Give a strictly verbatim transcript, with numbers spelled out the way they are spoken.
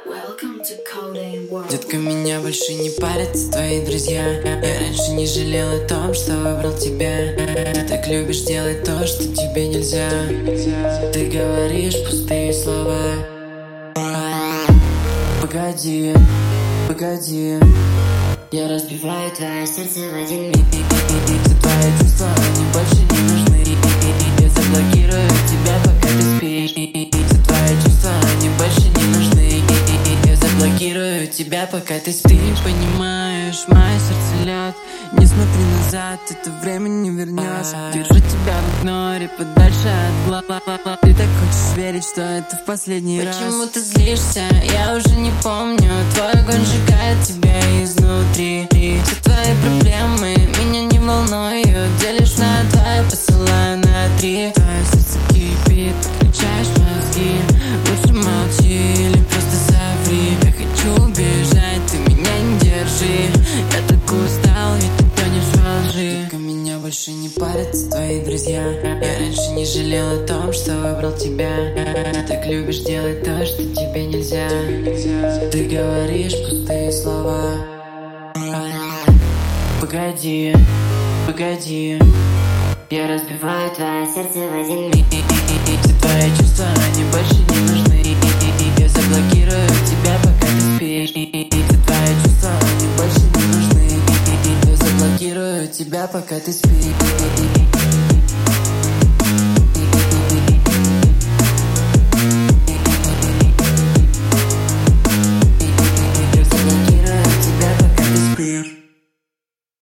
Детка, меня больше не парят твои друзья. Я раньше не жалел о том, что выбрал тебя. Ты так любишь делать то, что тебе нельзя. Ты говоришь пустые слова. Погоди, погоди, я разбиваю твое сердце в один миг. Все твои чувства, они больше не нужны. Я заблокирую тебя, пока ты спишь. Все твои чувства, они больше не нужны. Я заблокирую тебя, пока ты спишь. Понимаешь, мое сердце лед. Не смотри назад, это время не вернешь. Держу тебя в игноре, подальше от глаз. Ты так хочешь верить, что это в последний раз. Почему ты злишься? Я уже не помню. Твой огонь сжигает тебя изнутри. Все твои проблемы меня не волнуют. Делишь на два, посылаю на три. Твое сердце кипит, подключаешь мозги. Лучше молчи или просто соври. Я хочу убежать, ты меня не держи. Я так устал, ведь ты тонешь во лжи. Только меня больше не парят твои друзья. Я раньше не жалел о том, что выбрал тебя. Ты так любишь делать то, что тебе нельзя. Ты говоришь пустые слова. Погоди, погоди, я разбиваю твое сердце в один миг. Все твои чувства, они больше не нужны. Я заблокирую тебя, пока ты спишь. Все твои чувства, они больше не нужны. Я заблокирую тебя, пока ты спишь.